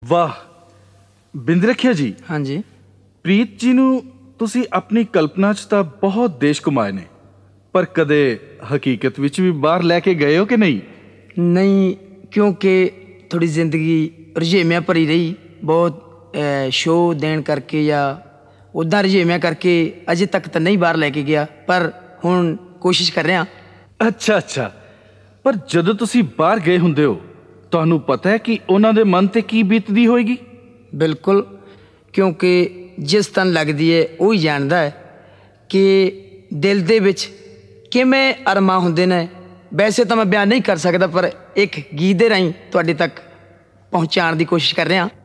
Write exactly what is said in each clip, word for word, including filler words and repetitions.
ਵਾਹ ਬਿੰਦ ਰੱਖਿਆ ਜੀ। ਹਾਂਜੀ ਪ੍ਰੀਤ ਜੀ ਨੂੰ ਤੁਸੀਂ ਆਪਣੀ ਕਲਪਨਾ 'ਚ ਤਾਂ ਬਹੁਤ ਦੇਸ਼ ਘੁਮਾਏ ਨੇ, ਪਰ ਕਦੇ ਹਕੀਕਤ ਵਿੱਚ ਵੀ ਬਾਹਰ ਲੈ ਕੇ ਗਏ ਹੋ ਕਿ ਨਹੀਂ? ਨਹੀਂ, ਕਿਉਂਕਿ ਥੋੜੀ ਜ਼ਿੰਦਗੀ ਰੁਝੇਵਿਆਂ ਭਰੀ ਰਹੀ, ਬਹੁਤ ਸ਼ੋਅ ਦੇਣ ਕਰਕੇ ਜਾਂ ਉੱਦਾਂ ਰੁਝੇਵਿਆਂ ਕਰਕੇ ਅਜੇ ਤੱਕ ਤਾਂ ਨਹੀਂ ਬਾਹਰ ਲੈ ਕੇ ਗਿਆ, ਪਰ ਹੁਣ ਕੋਸ਼ਿਸ਼ ਕਰ ਰਿਹਾ। ਅੱਛਾ ਅੱਛਾ, ਪਰ ਜਦੋਂ ਤੁਸੀਂ ਬਾਹਰ ਗਏ ਹੁੰਦੇ ਹੋ ਤੁਹਾਨੂੰ ਪਤਾ ਹੈ ਕਿ ਉਹਨਾਂ ਦੇ ਮਨ 'ਤੇ ਕੀ ਬੀਤਦੀ ਹੋਏਗੀ? ਬਿਲਕੁਲ, ਕਿਉਂਕਿ ਜਿਸ ਤਨ ਲੱਗਦੀ ਹੈ ਉਹ ਹੀ ਜਾਣਦਾ ਹੈ ਕਿ ਦਿਲ ਦੇ ਵਿੱਚ ਕਿਵੇਂ ਅਰਮਾਂ ਹੁੰਦੇ ਨੇ। ਵੈਸੇ ਤਾਂ ਮੈਂ ਬਿਆਨ ਨਹੀਂ ਕਰ ਸਕਦਾ, ਪਰ ਇੱਕ ਗੀਤ ਦੇ ਰਾਹੀਂ ਤੁਹਾਡੇ ਤੱਕ ਪਹੁੰਚਾਉਣ ਦੀ ਕੋਸ਼ਿਸ਼ ਕਰ ਰਿਹਾ।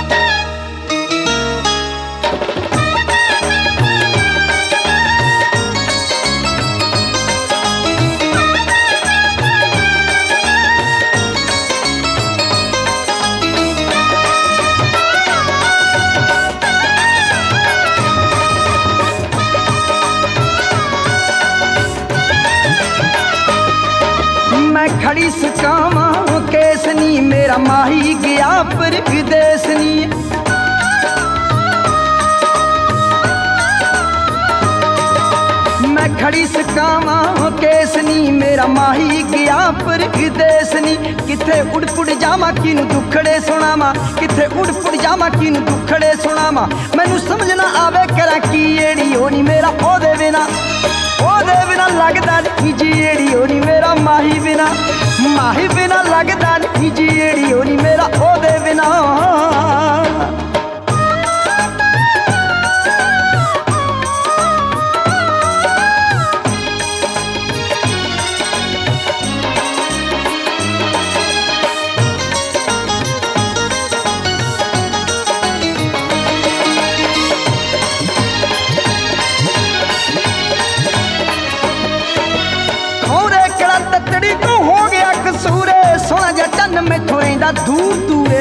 खड़ी सकावा केस नी मेरा माही गया परदेस नी। मैं खड़ी सकावा केस नी मेरा माही गया परदेस नी। किथे उड़ पुड़ जावा किनू दुखड़े सुनावा, किथे उड़ पुड़ जावा किनू दुखड़े सुनावा। मैनू समझ ना आवे करा की एड़ी होनी मेरा ओदे बिना, ओदे बिना लगदा नहीं जी एड़ी होनी मेरा माही बिना, माही बिना लगदा नहीं जी एड़ी होनी मेरा ओदे बिना। मैथों रहिंदा दूर दूरे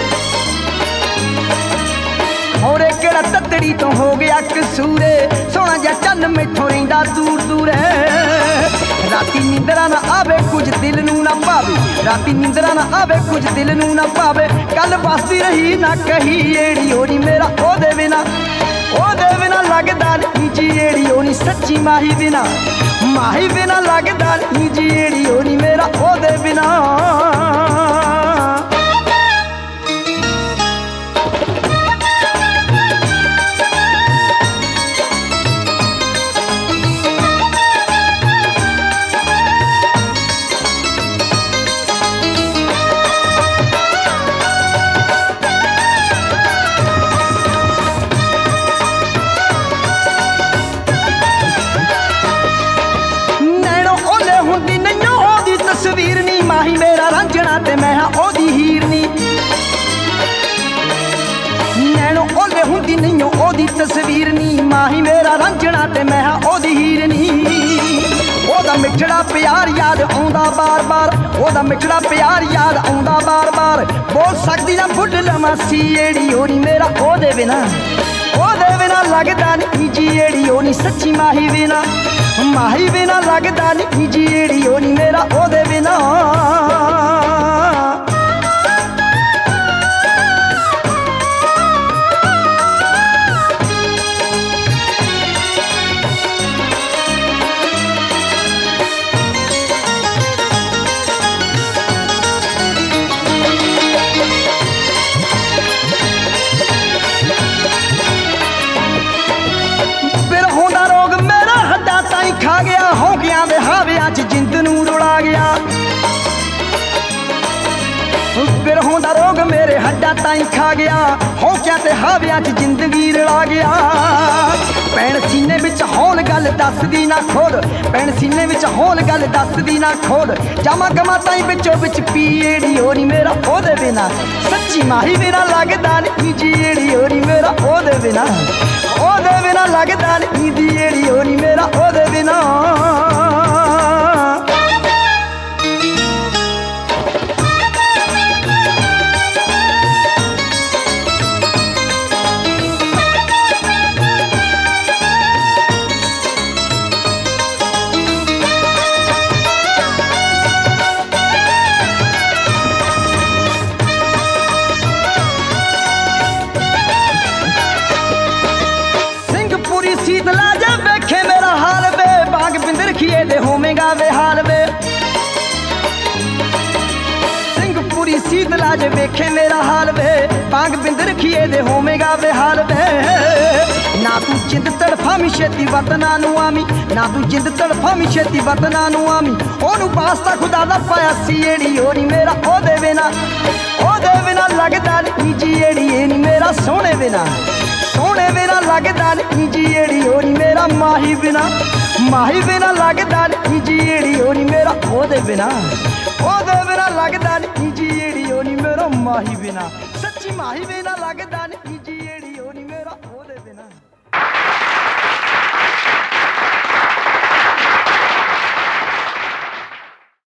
होरे केड़ा ततड़ी तो हो गया कसूरे। सोना जा चन्न मैथों रहिंदा दूर दूरे। राती नींदरा ना आवे कुछ दिल नू ना पावे, राती नींदरा ना आवे कुछ दिल नू ना पावे। कल बसदी रही ना कही एड़ी होनी मेरा ओदे बिना, ओदे बिना लगदा नहीं जी एड़ी होनी सच्ची माही बिना, माही बिना लगदा नहीं जी एड़ी होनी मेरा ओदे बिना। तस्वीर नी माही मेरा रंजना ते मैं हाँ ओदी हीर नी। नैनो ओले हुंदी नहीं ओदी तस्वीर नी माही मेरा रंजना ते मैं हाँ ओदी हीर नी। ओदा मिठड़ा प्यार याद आउंदा बार बार, ओदा मिठड़ा प्यार याद आउंदा बार बार। बोल सकदी ना बुढ़ लमा सी एड़ी होनी मेरा ओदे बिना, ओदे बिना लगदा नहीं जी एड़ी होनी सच्ची माही बिना, माही बिना लगदा नहीं जी एड़ी होनी मेरा ओदे बिना। खा गया हो गया वे हाविया च जिंद नू रुला गया। बिरहों दा रोग मेरे हड्डा ताई खा गया हो क्या ते हाविया च जिंदगी रुला गया। भैन सीने विच होल गल दसदी ना खोल, भैन सीने विच होल गल दसदी ना खोल। जामा गमा ताई विचो विच पी एड़ी होनी मेरा ओदे बिना, सच्ची माही बिना लगदा नहीं जी एड़ी होनी मेरा ओदे बिना, ओदे बिना लगदा नहीं जी एड़ी होनी मेरा ओदे बिना। ਵੇ ਹਾਲ ਵੇ ਸਿੰਘਪੁਰੀ ਸੀਤਲਾ ਜੇ ਵੇਖੇ ਮੇਰਾ ਹਾਲ ਵੇ ਪਾਂਗ ਬਿੰਦ ਰਖੀਏ ਦੇ ਹੋਵੇਗਾ ਵੇ ਹਾਲ ਵੇ ਨਾ ਤੂੰ ਜਿੰਦ ਤੜਫਾਵੀਂ ਛੇਤੀ ਵਤਨਾਂ ਨੂੰ ਆਵੀਂ ਨਾ ਤੂੰ ਜਿੰਦ ਤੜਫਾਵੀਂ ਛੇਤੀ ਵਤਨਾਂ ਨੂੰ ਆਵੀਂ ਉਹਨੂੰ ਵਾਸਤਾ ਖੁਦਾ ਦਾ ਪਾਇਆ ਸੀ ਏੜੀ ਉਹ ਨੀ ਮੇਰਾ ਉਹਦੇ ਬਿਨਾ ਉਹਦੇ ਬਿਨਾ ਲੱਗਦਾ ਨੀ ਜੀ ਏੜੀ ਇਹ ਨੀ ਮੇਰਾ ਸੋਹਣੇ ਬਿਨਾ ਸੋਹਣੇ ਬਿਨਾ ਲੱਗਦਾ ਨੀ ਜੀ ਏੜੀ ਉਹ ਨੀ ਮੇਰਾ ਮਾਹੀ ਬਿਨਾ ਮਾਹੀ ਬਿਨਾ ਲੱਗਦਾ ਨੀ ਜੀ ਏੜੀ ਉਹ ਨੀ ਮੇਰਾ ਉਹਦੇ ਬਿਨਾ ਉਹਦੇ ਬਿਨਾ ਲੱਗਦਾ ਨੀ ਜੀ ਏੜੀ ਉਹ ਨੀ ਮੇਰਾ ਮਾਹੀ ਬਿਨਾ ਸੱਚੀ ਮਾਹੀ ਬਿਨਾ ਲੱਗਦਾ ਨੀ